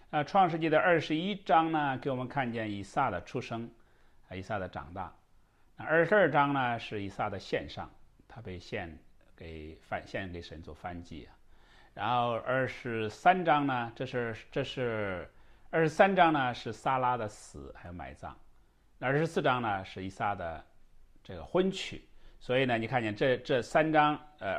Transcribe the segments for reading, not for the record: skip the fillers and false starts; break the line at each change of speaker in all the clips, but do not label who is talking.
创世纪的21章呢，给我们看见以撒的出生，以撒的长大。22章呢是以撒的献上，他被献给神做燔祭啊。然后23章呢，这是23章呢是撒拉的死还有埋葬。24章呢是以撒的这个婚娶。所以呢，你看见这3章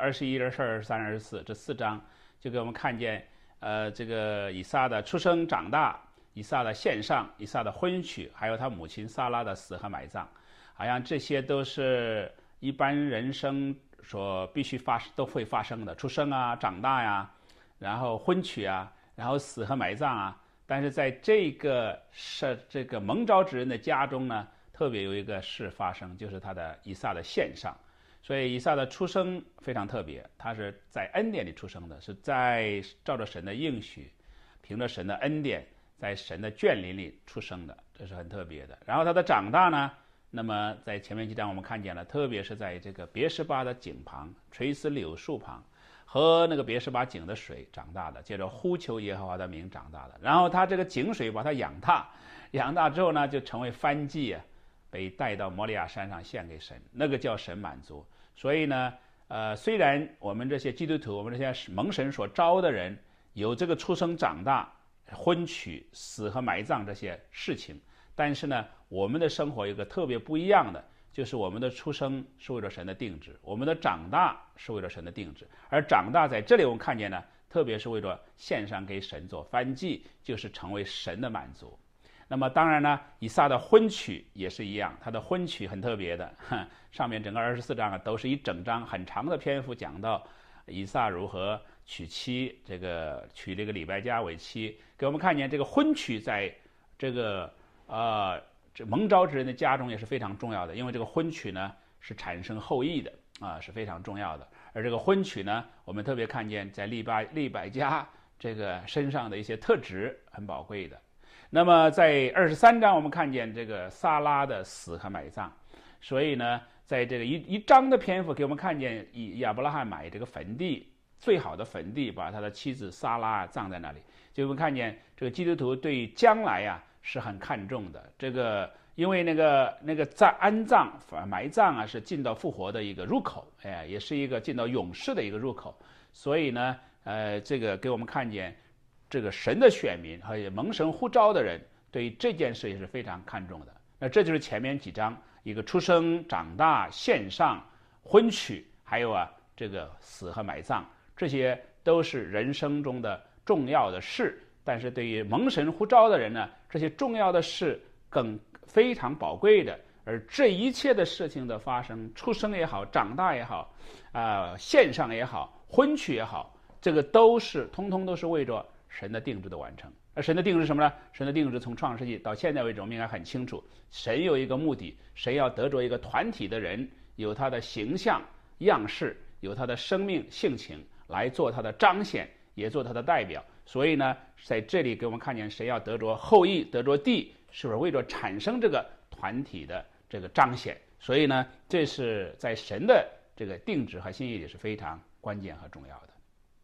，21、22、23、24这4章，就给我们看见这个以撒的出生、长大，以撒的献上，以撒的婚娶，还有他母亲撒拉的死和埋葬，好像这些都是一般人生所必须都会发生的，出生啊、长大呀，然后婚娶啊，然后死和埋葬啊。但是在这个蒙召之人的家中呢，特别有一个事发生，就是以撒的献上。所以以撒的出生非常特别，他是在恩典里出生的，是照着神的应许，凭着神的恩典，在神的眷邻里出生的，这是很特别的。然后他的长大呢，那么在前面几章我们看见了，特别是在这个别是巴的井旁，垂丝柳树旁，和那个别是巴井的水长大的，接着呼求耶和华的名长大的。然后他这个井水把他养大之后呢，就成为燔祭啊，被带到摩利亚山上献给神，那个叫神满足。所以呢，虽然我们这些基督徒，我们这些蒙神所招的人，有这个出生、长大、婚娶、死和埋葬这些事情，但是呢，我们的生活有一个特别不一样的，就是我们的出生是为了神的定旨，我们的长大是为了神的定旨。而长大在这里我们看见呢，特别是为了献上给神做燔祭，就是成为神的满足。那么当然呢，以撒的婚娶也是一样，他的婚娶很特别的，上面整个24章啊，都是一整章很长的篇幅讲到以撒如何娶妻，娶这个利百加为妻，给我们看见这个婚娶在这个这蒙召之人的家中也是非常重要的，因为这个婚娶呢是产生后裔的是非常重要的。而这个婚娶呢，我们特别看见在利百加这个身上的一些特质很宝贵的。那么在23章我们看见这个撒拉的死和埋葬，所以呢，在这个一章的篇幅给我们看见亚伯拉罕买这个坟地，最好的坟地，把他的妻子撒拉葬在那里，就我们看见这个基督徒对将来是很看重的。这个因为那个安葬埋葬是进到复活的一个入口，也是一个进到永世的一个入口，所以呢这个给我们看见这个神的选民还有蒙神呼召的人对于这件事也是非常看重的。那这就是前面几章一个出生、长大、献上、婚娶，还有这个死和埋葬，这些都是人生中的重要的事。但是对于蒙神呼召的人呢，这些重要的事更非常宝贵的。而这一切的事情的发生，出生也好，长大也好，献上也好，婚娶也好，这个通通都是为着神的定旨的完成。而神的定旨是什么呢？神的定旨从创世纪到现在为止，我们应该很清楚，神有一个目的，神要得着一个团体的人，有他的形象样式，有他的生命性情，来做他的彰显，也做他的代表。所以呢，在这里给我们看见神要得着后裔，得着地，是不是为了产生这个团体的这个彰显？所以呢，这是在神的这个定旨和心意里是非常关键和重要的。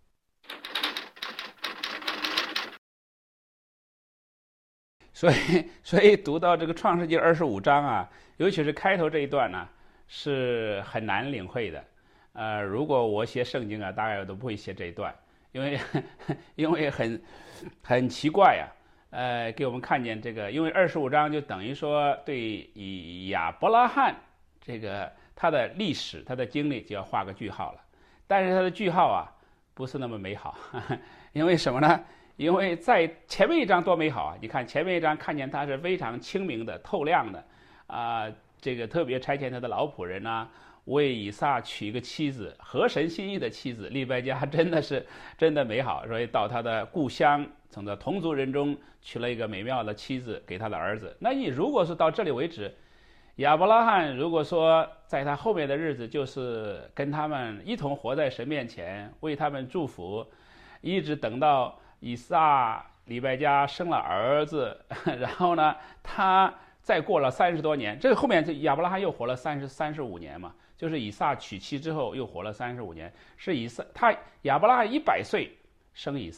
所以读到这个创世纪25章尤其是开头这一段呢，是很难领会的。如果我写圣经大概我都不会写这一段，因为很奇怪给我们看见这个，因为25章就等于说对亚伯拉罕这个他的历史、他的经历就要画个句号了。但是他的句号不是那么美好，因为什么呢？因为在前面一章多美好你看前面一章看见他是非常清明的、透亮的这个特别差遣他的老仆人为以撒娶一个妻子，合神心意的妻子利百加，真的美好。所以到他的故乡，从他同族人中娶了一个美妙的妻子给他的儿子。那你如果是到这里为止，亚伯拉罕如果说在他后面的日子就是跟他们一同活在神面前，为他们祝福，一直等到以撒利百加生了儿子，然后呢他再过了30多年，这个后面亚伯拉罕又活了35年嘛，就是以撒娶妻之后又活了35年，是亚伯拉罕100岁生以撒，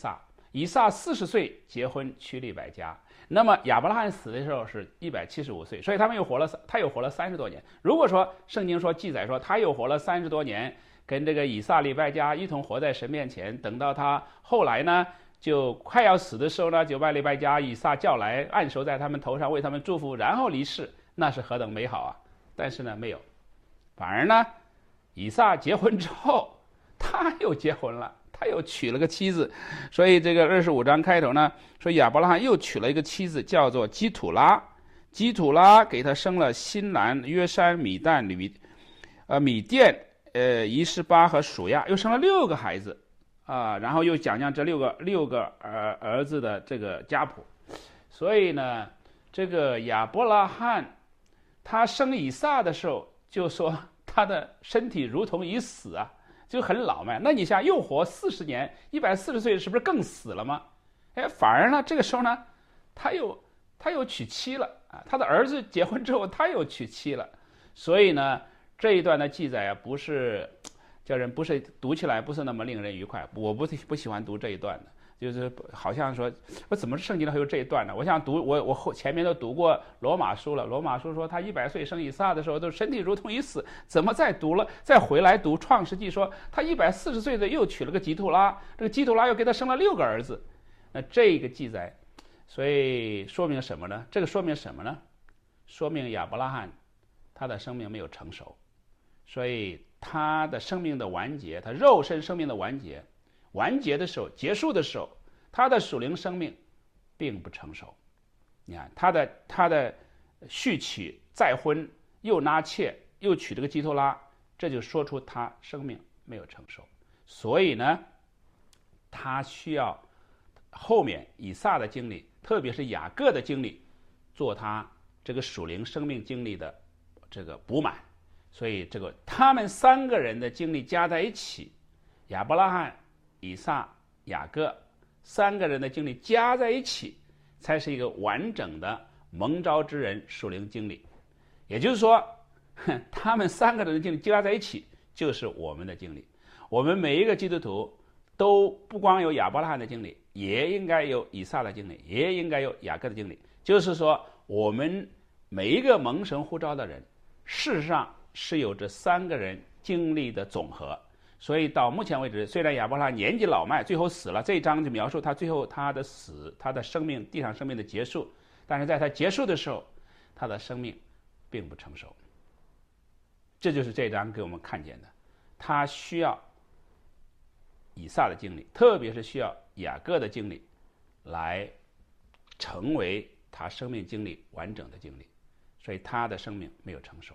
以撒40岁结婚娶利百加，那么亚伯拉罕死的时候是175岁，所以他又活了30多年。如果说圣经记载说他又活了30多年，跟这个以撒利百加一同活在神面前，等到他后来呢就快要死的时候呢，就把利百加、以撒叫来，按手在他们头上，为他们祝福，然后离世，那是何等美好啊！但是呢，没有，反而呢，以撒结婚之后，他又结婚了。他又娶了个妻子，所以这个25章开头呢，说亚伯拉罕又娶了一个妻子，叫做基土拉。基土拉给他生了新兰、约山、米旦、米甸、以实巴和属亚，又生了6个孩子啊。然后又讲这六个儿子的这个家谱。所以呢，这个亚伯拉罕他生以撒的时候，就说他的身体如同已死啊。就很老嘛，那你想又活40年，140岁，是不是更死了吗？反而呢，这个时候呢，他又娶妻了啊，他的儿子结婚之后，他又娶妻了，所以呢，这一段的记载啊，不是读起来不是那么令人愉快，我不喜欢读这一段的。就是好像说，我怎么圣经里还有这一段呢？我想读我前面都读过罗马书了。罗马书说他100岁生以撒的时候，都身体如同已死，怎么再回来读创世纪说他140岁的又娶了个基土拉，这个基土拉又给他生了6个儿子。那这个记载，所以说明什么呢？这个说明什么呢？说明亚伯拉罕他的生命没有成熟，所以他的生命的完结，他肉身生命的完结的时候，结束的时候，他的属灵生命并不成熟。你看他的续娶再婚，又纳妾，又娶这个基托拉，这就说出他生命没有成熟。所以呢，他需要后面以撒的经历，特别是雅各的经历，做他这个属灵生命经历的这个补满。所以他们3个人的经历加在一起，亚伯拉罕、以撒、雅各3个人的经历加在一起，才是一个完整的蒙召之人属灵经历。也就是说，他们3个人的经历加在一起，就是我们的经历。我们每一个基督徒都不光有亚伯拉罕的经历，也应该有以撒的经历，也应该有雅各的经历。就是说，我们每一个蒙神呼召的人，事实上是有这3个人经历的总和。所以到目前为止，虽然亚伯拉罕年纪老迈，最后死了，这一章就描述他最后他的死，他的生命，地上生命的结束。但是在他结束的时候，他的生命并不成熟。这就是这一章给我们看见的，他需要以撒的经历，特别是需要雅各的经历，来成为他生命经历完整的经历。所以他的生命没有成熟。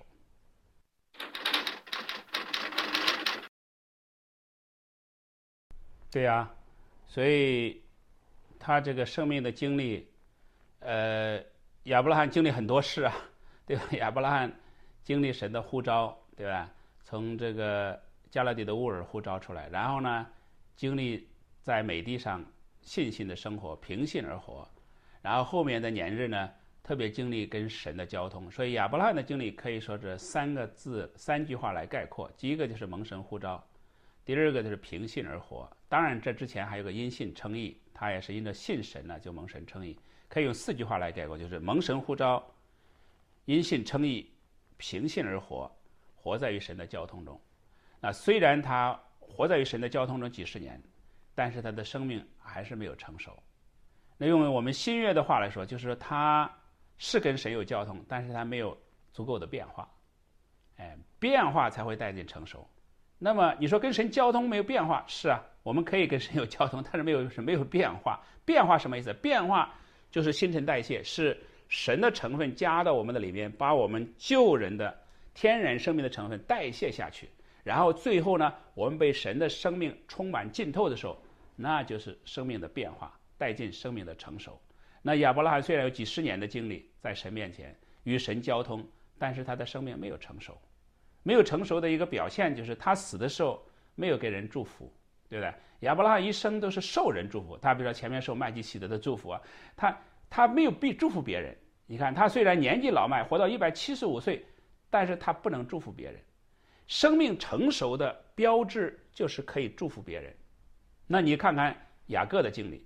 对呀，所以他这个生命的经历，亚伯拉罕经历很多事啊，对吧？亚伯拉罕经历神的呼召，对吧？从这个加勒底的乌尔呼召出来，然后呢，经历在美地上信心的生活，凭信而活，然后后面的年日呢，特别经历跟神的交通。所以亚伯拉罕的经历可以说是3句话来概括。第一个就是蒙神呼召，第二个就是凭信而活。当然这之前还有个因信称义，他也是因着信神呢就蒙神称义。可以用4句话来概括，就是蒙神呼召，因信称义，凭信而活，活在于神的交通中。那虽然他活在于神的交通中几十年，但是他的生命还是没有成熟。那用我们新约的话来说，就是说他是跟神有交通，但是他没有足够的变化，变化才会带进成熟。那么你说跟神交通没有变化，是啊，我们可以跟神有交通，但是没有变化。变化什么意思？变化就是新陈代谢，是神的成分加到我们的里面，把我们旧人的天然生命的成分代谢下去，然后最后呢，我们被神的生命充满浸透的时候，那就是生命的变化，带进生命的成熟。那亚伯拉罕虽然有几十年的经历在神面前与神交通，但是他的生命没有成熟。没有成熟的一个表现就是他死的时候没有给人祝福，对不对？亚伯拉罕一生都是受人祝福，他比如说前面受麦基洗德的祝福啊，他没有必祝福别人。你看他虽然年纪老迈，活到175岁，但是他不能祝福别人。生命成熟的标志就是可以祝福别人。那你看看雅各的经历，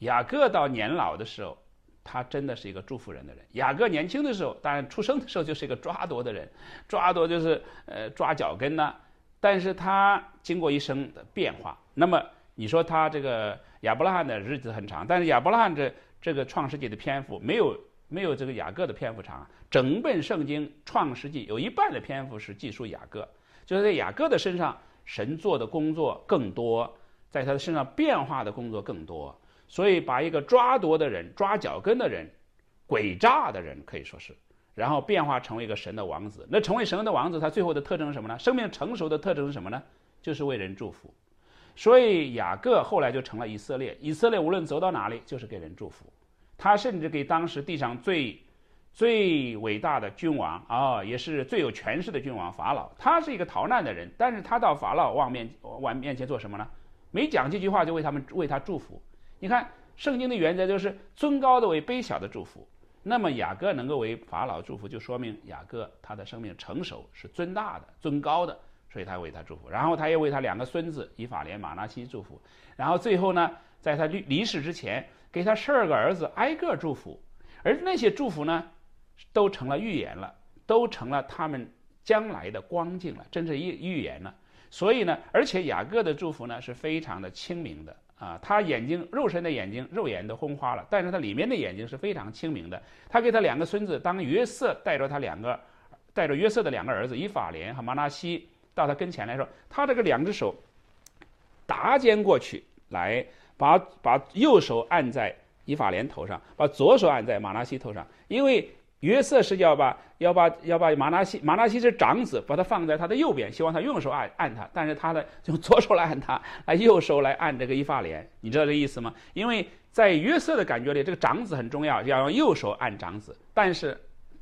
雅各到年老的时候，他真的是一个祝福人的人。雅各年轻的时候，当然出生的时候就是一个抓夺的人，抓夺就是抓脚跟呐。但是他经过一生的变化，那么你说他这个亚伯拉罕的日子很长，但是亚伯拉罕这个创世纪的篇幅没有这个雅各的篇幅长。整本圣经创世纪有一半的篇幅是记述雅各，就是在雅各的身上神做的工作更多，在他的身上变化的工作更多。所以把一个抓夺的人、抓脚跟的人、诡诈的人可以说是，然后变化成为一个神的王子。那成为神的王子，他最后的特征是什么呢？生命成熟的特征是什么呢？就是为人祝福。所以雅各后来就成了以色列。以色列无论走到哪里，就是给人祝福。他甚至给当时地上最伟大的君王也是最有权势的君王法老，他是一个逃难的人，但是他到法老王面前做什么呢？没讲几句话就为他祝福。你看圣经的原则就是尊高的为卑小的祝福。那么雅各能够为法老祝福，就说明雅各他的生命成熟，是尊大的、尊高的，所以他为他祝福。然后他也为他2个孙子以法莲、马拿西祝福。然后最后呢，在他离世之前，给他12个儿子挨个祝福。而那些祝福呢，都成了预言了，都成了他们将来的光景了，真是预言了。所以呢，而且雅各的祝福呢是非常的清明的他肉身的眼睛肉眼都昏花了，但是他里面的眼睛是非常清明的。他给他2个孙子，当约瑟带着约瑟的2个儿子以法莲和马拿西到他跟前来说，他这个2只手搭肩过去，来把右手按在以法莲头上，把左手按在马拿西头上。因为约瑟是要把马拿西是长子，把他放在他的右边，希望他用手按他，但是他用左手来按他，右手来按这个以法莲。你知道这意思吗？因为在约瑟的感觉里，这个长子很重要，要用右手按长子。但是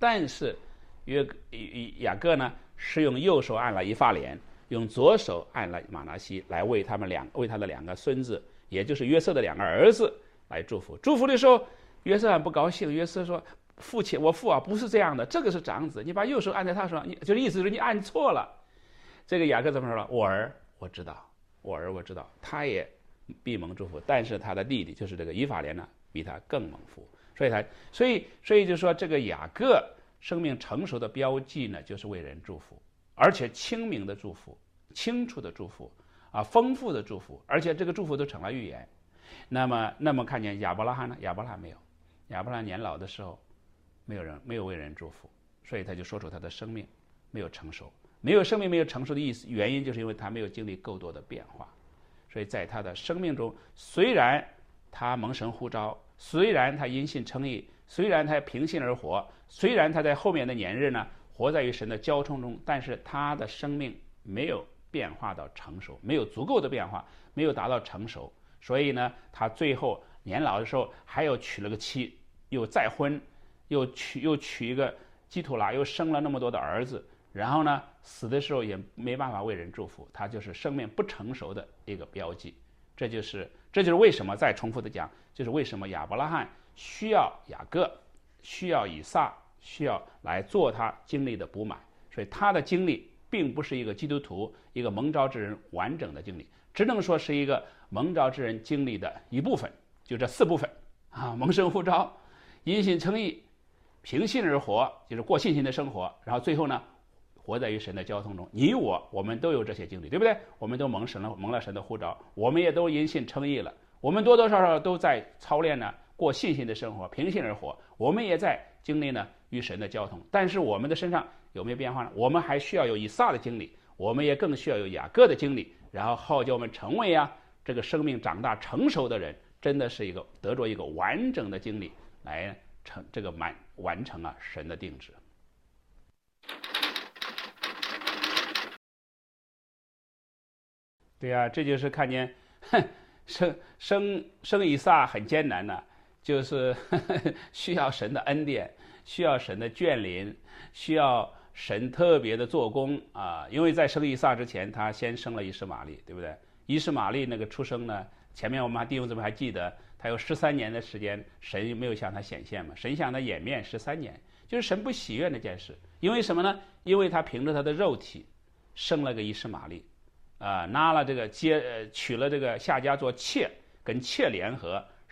雅各呢是用右手按了以法莲，用左手按了马拿西，来为他的2个孙子，也就是约瑟的2个儿子来祝福。祝福的时候，约瑟很不高兴。约瑟说：“父亲，我父不是这样的，这个是长子，你把右手按在他手上，就是意思是你按错了。”这个雅各怎么说了？我儿我知道，他也必蒙祝福，但是他的弟弟就是这个以法莲呢，比他更蒙福。所以就说这个雅各生命成熟的标记呢，就是为人祝福，而且清明的祝福、清楚的祝福丰富的祝福，而且这个祝福都成了预言。那么看见亚伯拉罕呢？亚伯拉罕没有，亚伯拉罕年老的时候没有为人祝福，所以他就说出他的生命没有成熟。没有生命没有成熟的意思，原因就是因为他没有经历够多的变化。所以在他的生命中，虽然他蒙神呼召，虽然他因信称义，虽然他凭信而活，虽然他在后面的年日呢活在与神的交通中，但是他的生命没有变化到成熟，没有足够的变化，没有达到成熟。所以呢，他最后年老的时候还有娶了个妻，又再婚，又娶一个基图拉，又生了那么多的儿子，然后呢死的时候也没办法为人祝福，他就是生命不成熟的一个标记。这就是为什么再重复的讲，就是为什么亚伯拉罕需要雅各，需要以撒，需要来做他经历的补满。所以他的经历并不是一个基督徒一个蒙召之人完整的经历，只能说是一个蒙召之人经历的一部分，就这4部分蒙神呼召，因信称义，凭信而活，就是过信心的生活，然后最后呢活在与神的交通中。你我们都有这些经历，对不对？我们都蒙了神的呼召，我们也都因信称义了，我们多多少少都在操练呢过信心的生活，凭信而活，我们也在经历呢与神的交通。但是我们的身上有没有变化呢？我们还需要有以撒的经历，我们也更需要有雅各的经历，然后号叫我们成为这个生命长大成熟的人，真的是得着一个完整的经历来完成神的定旨。对呀，这就是看见生以撒很艰难呢，就是需要神的恩典，需要神的眷临，需要神特别的做工因为在生以撒之前，他先生了以实玛利，对不对？以实玛利那个出生呢，前面我们弟兄姊妹还记得，他有13年的时间，神没有向他显现嘛？神向他掩面13年，就是神不喜悦那件事。因为什么呢？因为他凭着他的肉体生了个以实玛利拿了这个娶了这个夏家做妾，跟妾联合，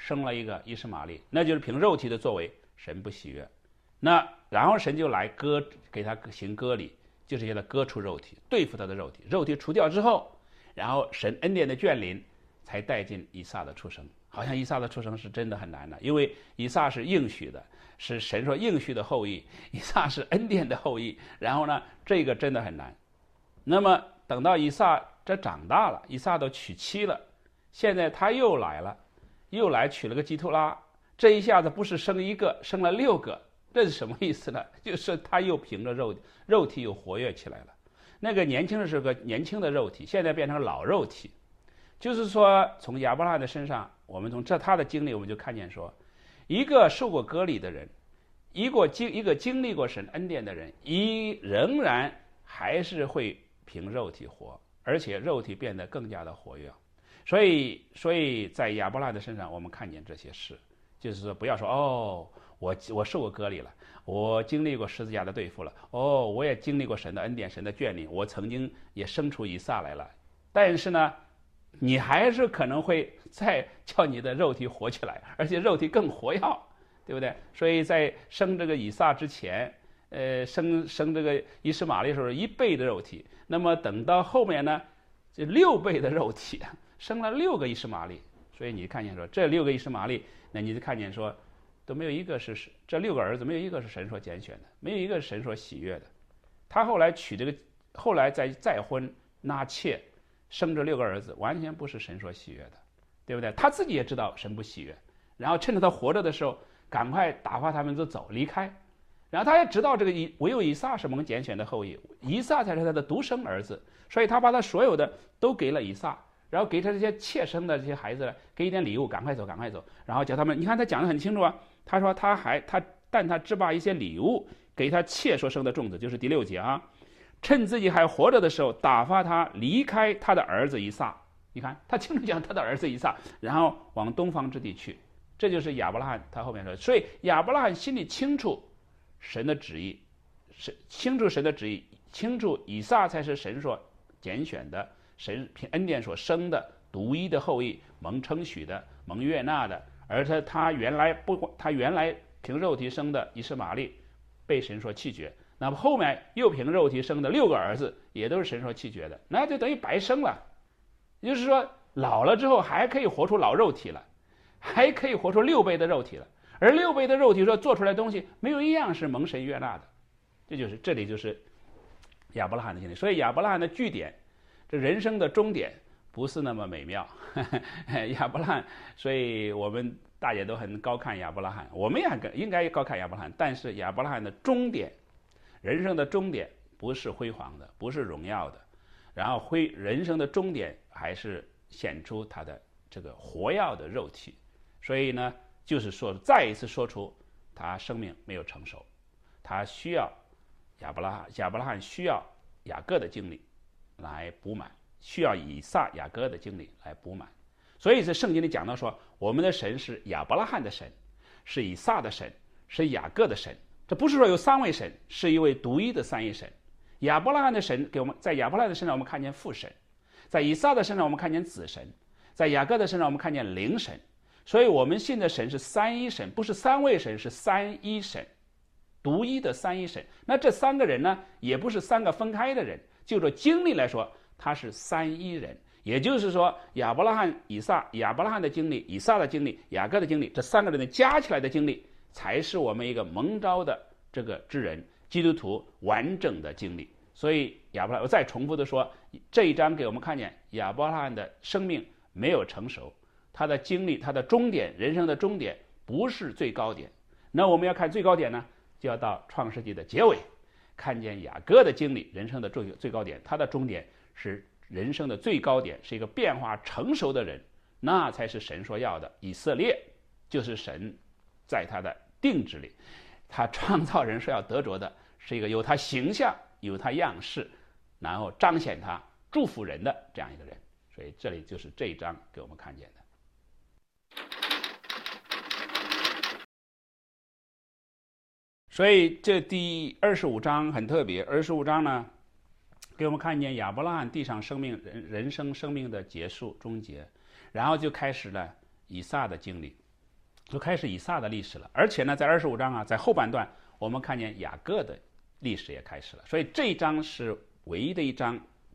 生了一个以实玛利，那就是凭肉体的作为，神不喜悦。那然后神就来给他行割礼，就是给他割出肉体，对付他的肉体。肉体除掉之后，然后神恩典的眷临，才带进以撒的出生。好像以撒的出生是真的很难的，因为以撒是应许的，是神说应许的后裔，以撒是恩典的后裔。然后呢，这个真的很难。那么等到以撒这长大了，以撒都娶妻了，现在他又来娶了个基图拉，这一下子不是生一个，生了6个，这是什么意思呢？就是他又凭着肉体又活跃起来了。那个年轻的是个年轻的肉体，现在变成老肉体。就是说，从亚伯拉罕的身上，我们从他的经历，我们就看见说，一个受过割礼的人，一个经历过神恩典的人，仍然还是会凭肉体活，而且肉体变得更加的活跃。所以在亚伯拉罕的身上，我们看见这些事，就是说，不要说我受过割礼了，我经历过十字架的对付了，我也经历过神的恩典、神的眷领，我曾经也生出以撒来了，但是呢，你还是可能会再叫你的肉体活起来，而且肉体更活跃，对不对？所以在生这个以撒之前，生这个以实玛利的时候1倍的肉体，那么等到后面呢，这6倍的肉体，生了6个以实玛利。所以你看见说这6个以实玛利，那你就看见说都没有一个是这6个儿子没有一个是神所拣选的，没有一个是神所喜悦的。他后来后来再婚纳妾，生这6个儿子，完全不是神所喜悦的，对不对？他自己也知道神不喜悦，然后趁着他活着的时候，赶快打发他们就走离开。然后他也知道这个唯有以撒是蒙拣选的后裔，以撒才是他的独生儿子，所以他把他所有的都给了以撒，然后给他这些妾生的这些孩子给一点礼物，赶快走，赶快走，然后叫他们，你看他讲得很清楚啊，他说但他只把一些礼物给他妾所生的众子，就是第6节啊，趁自己还活着的时候，打发他离开他的儿子以撒。你看他清楚讲他的儿子以撒，然后往东方之地去。这就是亚伯拉罕他后面说，所以亚伯拉罕心里清楚神的旨意，清楚神的旨意，清楚以撒才是神所拣选的，神凭恩典所生的独一的后裔，蒙称许的，蒙悦纳的。而他原来凭肉体生的以实玛利被神所弃绝，那么后面又凭肉体生的6个儿子也都是神所弃绝的，那就等于白生了。也就是说，老了之后还可以活出老肉体了，还可以活出6倍的肉体了。而6倍的肉体说做出来的东西没有一样是蒙神悦纳的，这里就是亚伯拉罕的经历。所以亚伯拉罕的据点，这人生的终点不是那么美妙。亚伯拉罕，所以我们大家都很高看亚伯拉罕，我们也应该高看亚伯拉罕。但是亚伯拉罕的终点，人生的终点不是辉煌的，不是荣耀的，然后人生的终点还是显出他的这个活跃的肉体。所以呢，就是说再一次说出他生命没有成熟，他需要亚伯拉罕需要雅各的经历来补满，需要以撒雅各的经历来补满。所以这圣经里讲到说，我们的神是亚伯拉罕的神，是以撒的神，是雅各的神。这不是说有3位神，是一位独一的三一神。亚伯拉罕的神给我们，在亚伯拉罕的身上我们看见父神，在以撒的身上我们看见子神，在雅各的身上我们看见灵神。所以我们信的神是三一神，不是3位神，是三一神，独一的三一神。那这3个人呢，也不是3个分开的人，就说经历来说，他是三一人。也就是说，亚伯拉罕的经历，以撒的经历，雅各的经历，这3个人的加起来的经历，才是我们一个蒙召的这个之人，基督徒完整的经历。所以我再重复的说，这一章给我们看见亚伯拉罕的生命没有成熟，他的经历，他的终点，人生的终点不是最高点。那我们要看最高点呢，就要到创世纪的结尾，看见雅各的经历，人生的最高点，他的终点是人生的最高点，是一个变化成熟的人，那才是神所要的。以色列就是神在他的定旨里，他创造人所要得着的是一个有他形象，有他样式，然后彰显他祝福人的这样一个人。所以这里就是这一章给我们看见的。所以这第25章很特别，25章呢给我们看见亚伯拉罕地上生命人生生命的结束终结，然后就开始了以撒的经历。 就开始以撒的历史了。而且呢，在25章啊，在后半段我们看见雅各的历史也开始了。所以这一章是唯一的一章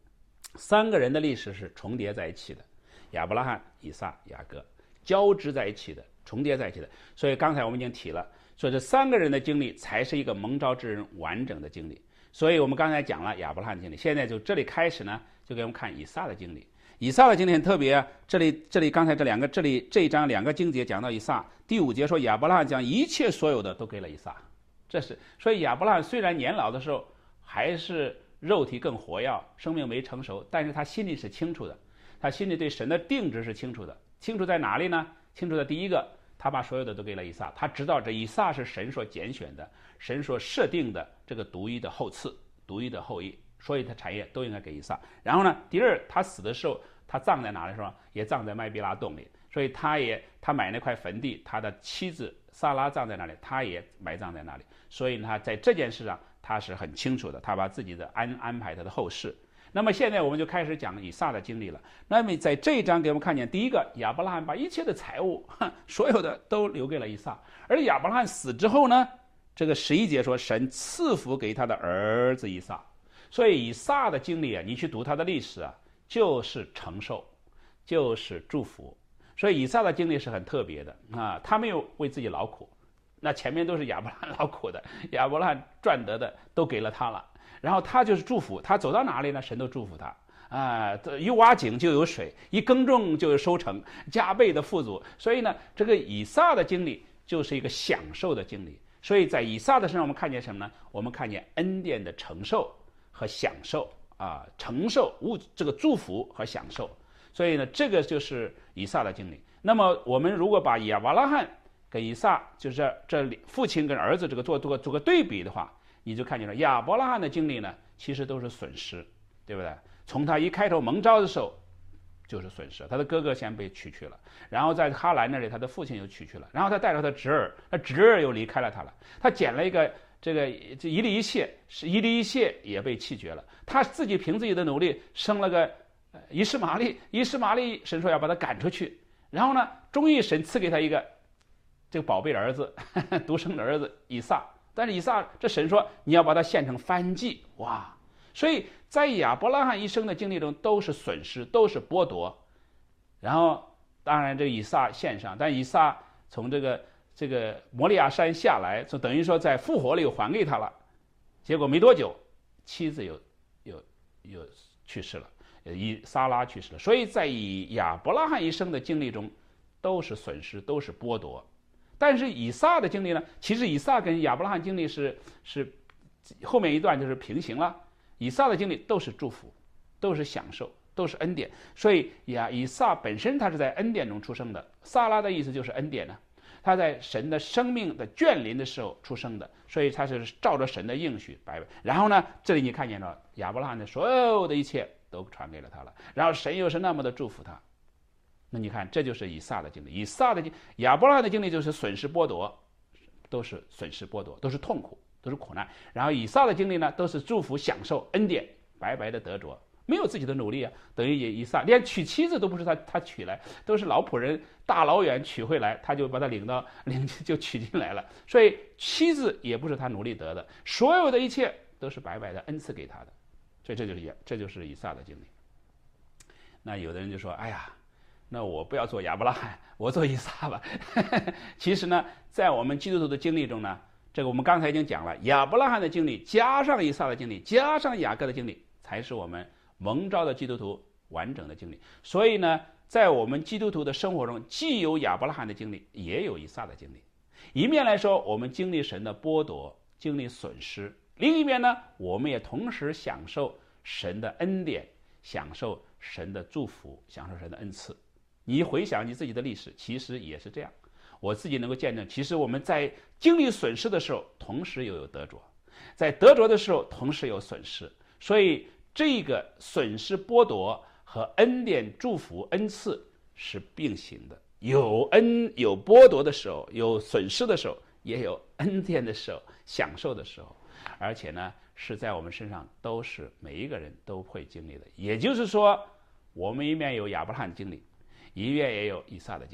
，3个人的历史是重叠在一起的，亚伯拉罕、以撒、雅各交织在一起的，重叠在一起的。所以刚才我们已经提了，所以这3个人的经历才是一个蒙召之人完整的经历。所以我们刚才讲了亚伯拉罕的经历，现在就这里开始呢，就给我们看以撒的经历。以撒的经历很特别啊，这里刚才这一章2个经节讲到以撒，第5节说亚伯拉罕将一切所有的都给了以撒，所以亚伯拉罕虽然年老的时候还是肉体更活跃，生命没成熟，但是他心里是清楚的，他心里对神的定旨是清楚的。清楚在哪里呢？清楚的第一个，他把所有的都给了以撒，他知道这以撒是神所拣选的，神所设定的这个独一的后嗣，独一的后裔，所以他产业都应该给以撒。然后呢，第二，他死的时候他葬在哪里？是吧？也葬在麦比拉洞里，所以他买那块坟地，他的妻子撒拉葬在那里，他也埋葬在那里。所以呢，在这件事上他是很清楚的，他把自己的安排他的后事。那么现在我们就开始讲以撒的经历了。那么在这一章给我们看见，第一个，亚伯拉罕把一切的财物，所有的都留给了以撒。而亚伯拉罕死之后呢，这个11节说神赐福给他的儿子以撒。所以以撒的经历啊，你去读他的历史啊，就是承受，就是祝福。所以以撒的经历是很特别的啊，他没有为自己劳苦，那前面都是亚伯拉罕劳苦的，亚伯拉罕赚得的都给了他了。然后他就是祝福，他走到哪里呢，神都祝福他啊！一挖井就有水，一耕种就有收成，加倍的富足。所以呢，这个以撒的经历就是一个享受的经历。所以在以撒的身上，我们看见什么呢？我们看见恩典的承受和享受啊，承受这个祝福和享受。所以呢，这个就是以撒的经历。那么我们如果把亚伯拉罕跟以撒，就是这父亲跟儿子这个做个对比的话，你就看见了亚伯拉罕的经历呢，其实都是损失，对不对？从他一开头蒙召的时候就是损失，他的哥哥先被取去了，然后在哈兰那里他的父亲又取去了，然后他带着他侄儿，他侄儿又离开了他了，他捡了一个这一粒一屑也被弃绝了，他自己凭自己的努力生了个以实玛利，神说要把他赶出去，然后呢，终于神赐给他一个这个宝贝的儿子，独生的儿子以撒。但是以撒，这神说你要把它献成燔祭，哇！所以在亚伯拉罕一生的经历中都是损失，都是剥夺。然后当然这个以撒献上，但以撒从这个摩利亚山下来，就等于说在复活里又还给他了。结果没多久，妻子又去世了，撒拉去世了。所以在亚伯拉罕一生的经历中，都是损失，都是剥夺。但是以撒的经历呢，其实以撒跟亚伯拉罕经历是后面一段就是平行了。以撒的经历都是祝福，都是享受，都是恩典。所以以撒本身他是在恩典中出生的，撒拉的意思就是恩典呢，他在神的生命的眷临的时候出生的，所以他是照着神的应许白。然后呢，这里你看见了亚伯拉罕的所有的一切都传给了他了，然后神又是那么的祝福他。那你看，这就是以撒的经历。亚伯拉罕的经历就是损失剥夺，都是损失剥夺，都是痛苦，都是苦难。然后以撒的经历呢，都是祝福、享受、恩典，白白的得着，没有自己的努力啊。等于以撒连娶妻子都不是他娶来，都是老仆人大老远娶回来，他就把他就娶进来了。所以妻子也不是他努力得的，所有的一切都是白白的恩赐给他的。所以这就是以撒的经历。那有的人就说：“哎呀。”那我不要做亚伯拉罕，我做以撒吧。其实呢，在我们基督徒的经历中呢，这个我们刚才已经讲了，亚伯拉罕的经历加上以撒的经历加上雅各的经历，才是我们蒙召的基督徒完整的经历。所以呢，在我们基督徒的生活中，既有亚伯拉罕的经历，也有以撒的经历。一面来说，我们经历神的剥夺，经历损失；另一面呢，我们也同时享受神的恩典，享受神的祝福，享受神的恩赐。你回想你自己的历史，其实也是这样。我自己能够见证，其实我们在经历损失的时候，同时又有得着；在得着的时候，同时有损失。所以这个损失剥夺和恩典祝福恩赐是并行的，有剥夺的时候，有损失的时候，也有恩典的时候，享受的时候。而且呢，是在我们身上都是每一个人都会经历的。也就是说，我们一面有亚伯拉罕经历，一面也有以撒的经历。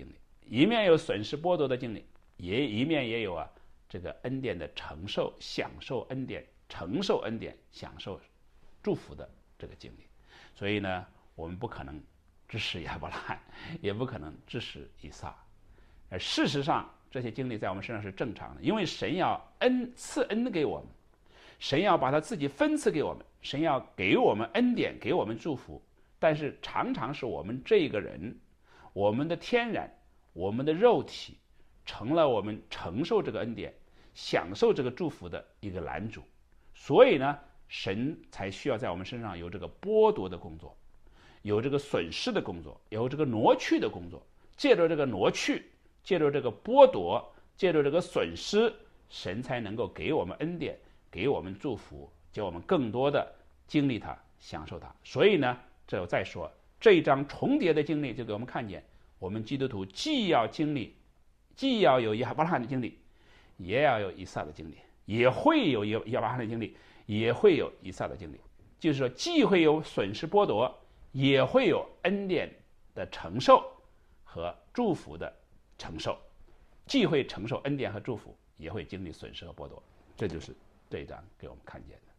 一面有损失剥夺的经历，一面也有这个恩典的承受、享受恩典、承受恩典、享受祝福的这个经历。所以呢，我们不可能支持亚伯拉罕，也不可能支持以撒。而事实上，这些经历在我们身上是正常的，因为神要赐恩给我们，神要把他自己分赐给我们，神要给我们恩典，给我们祝福。但是常常是我们这个人，我们的天然，我们的肉体，成了我们承受这个恩典、享受这个祝福的一个拦阻。所以呢，神才需要在我们身上有这个剥夺的工作，有这个损失的工作，有这个挪去的工作。借着这个挪去，借着这个剥夺，借着这个损失，神才能够给我们恩典，给我们祝福，叫我们更多的经历它，享受它。所以呢，这我再说，这一章重叠的经历就给我们看见，我们基督徒既要有亚伯拉罕的经历，也要有以撒的经历，也会有亚伯拉罕的经历，也会有以撒的经历。就是说，既会有损失剥夺，也会有恩典的承受和祝福的承受，既会承受恩典和祝福，也会经历损失和剥夺。这就是这一章给我们看见的。